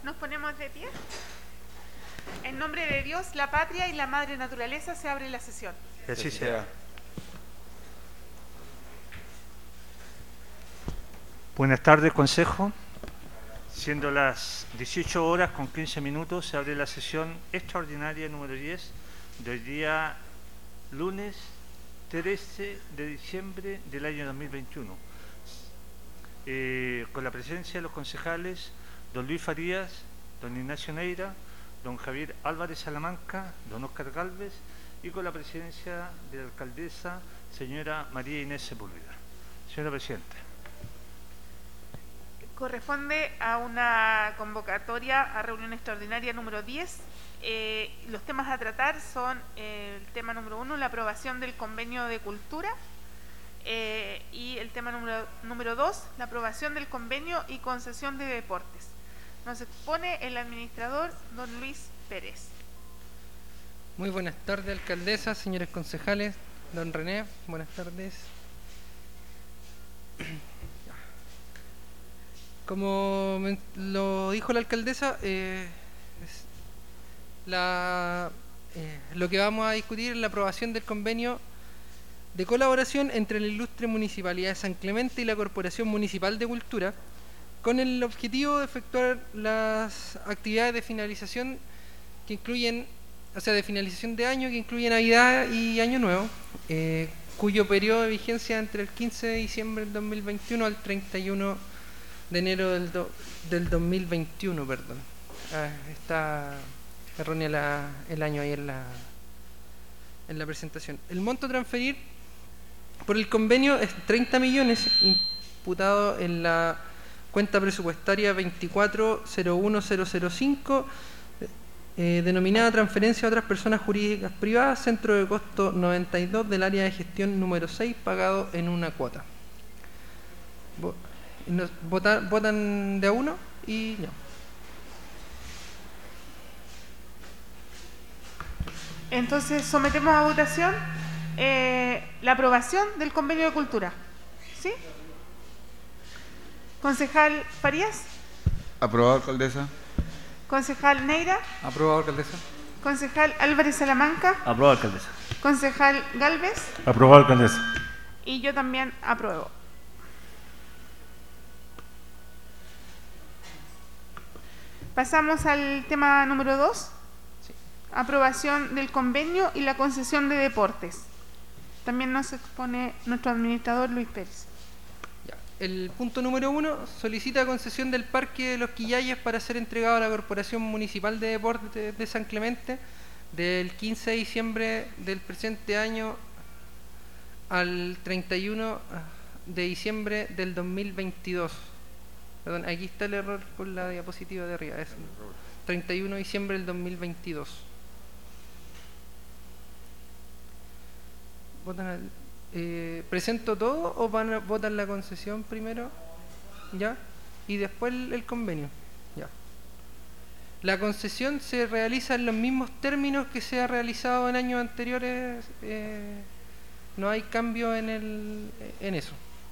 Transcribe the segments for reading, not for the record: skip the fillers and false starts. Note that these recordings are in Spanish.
Nos ponemos de pie. En nombre de Dios, la patria y la madre naturaleza, se abre la sesión. Que así sea. Buenas tardes, Consejo. Siendo las 18 horas con 15 minutos, se abre la sesión extraordinaria número 10 del día lunes 13 de diciembre del año 2021. Con la presencia de los concejales don Luis Farías, don Ignacio Neira, don Javier Álvarez Salamanca, don Óscar Gálvez, y con la presencia de la alcaldesa, señora María Inés Sepúlveda. Señora Presidenta. Corresponde a una convocatoria a reunión extraordinaria número 10. Los temas a tratar son el tema número 1, la aprobación del convenio de cultura, y el tema número 2, la aprobación del convenio y concesión de deportes. Nos expone el administrador don Luis Pérez. Muy buenas tardes, alcaldesa, señores concejales, don René, buenas tardes. Como lo dijo la alcaldesa, lo que vamos a discutir es la aprobación del convenio de colaboración entre la ilustre Municipalidad de San Clemente y la Corporación Municipal de Cultura, con el objetivo de efectuar las actividades de finalización que incluyen, de finalización de año, que incluye Navidad y Año Nuevo, cuyo periodo de vigencia entre el 15 de diciembre del 2021 al 31 de enero del 2021, perdón. Está errónea el año ahí en la presentación. El monto a transferir por el convenio es 30 millones imputado en la cuenta presupuestaria 2401005, denominada transferencia a otras personas jurídicas privadas, centro de costo 92 del área de gestión número 6, pagado en una cuota. Votan de a uno y no. Entonces sometemos a votación la aprobación del convenio de cultura. ¿Sí? Concejal Farías. Aprobado, alcaldesa. Concejal Neira. Aprobado, alcaldesa. Concejal Álvarez Salamanca. Aprobado, alcaldesa. Concejal Gálvez. Aprobado, alcaldesa. Y yo también apruebo. Pasamos al tema número 2. Sí. Aprobación del convenio y la concesión de deportes. También nos expone nuestro administrador Luis Pérez. Ya. El punto número 1 solicita concesión del Parque de los Quillayes para ser entregado a la Corporación Municipal de Deportes de San Clemente del 15 de diciembre del presente año al 31 de diciembre del 2022. Perdón, aquí está el error con la diapositiva de arriba. Es 31 de diciembre del 2022. ¿Presento todo o votan la concesión primero? ¿Ya? Y después el convenio. Ya. La concesión se realiza en los mismos términos que se ha realizado en años anteriores. No hay cambio en eso.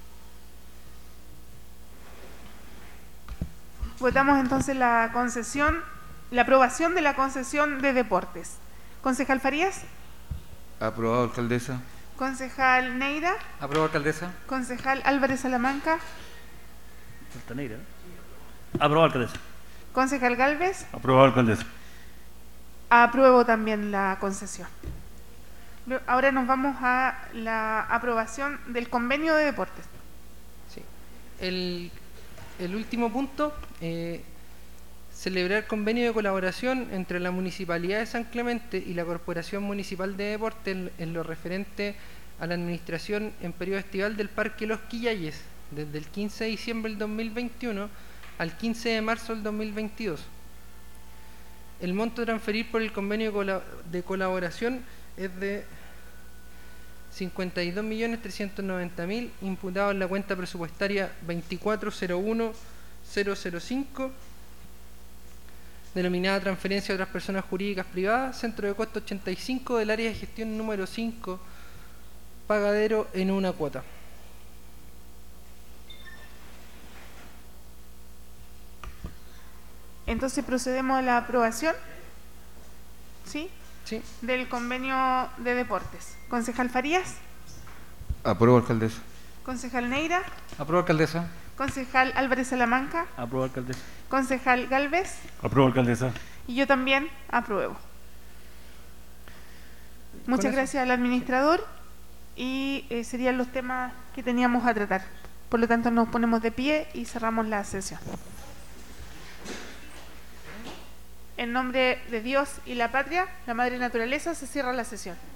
Votamos entonces la aprobación de la concesión de deportes. Concejal Farías. Aprobado, alcaldesa. Concejal Neira. Aprobado, alcaldesa. Concejal Álvarez Salamanca. Falta Neira. Aprobado, alcaldesa. Concejal Gálvez. Aprobado, alcaldesa. Apruebo también la concesión. Ahora nos vamos a la aprobación del convenio de deportes. Sí. El último punto, celebrar convenio de colaboración entre la Municipalidad de San Clemente y la Corporación Municipal de Deportes en lo referente a la administración en periodo estival del Parque Los Quillayes, desde el 15 de diciembre del 2021 al 15 de marzo del 2022. El monto a transferir por el convenio de colaboración es de 52.390.000, imputado en la cuenta presupuestaria 2401005, denominada transferencia a otras personas jurídicas privadas, centro de costo 85 del área de gestión número 5, pagadero en una cuota. Entonces procedemos a la aprobación, ¿sí?, Sí. del convenio de deportes. Concejal Farías, Apruebo, alcaldesa. concejal Neira, Apruebo, alcaldesa. concejal Álvarez Salamanca, Apruebo, alcaldesa. concejal Galvez, Apruebo, alcaldesa. y yo también apruebo. Muchas eso. gracias al administrador y serían los temas que teníamos a tratar. Por lo tanto, nos ponemos de pie y cerramos la sesión. En nombre de Dios y la patria, la madre naturaleza, se cierra la sesión.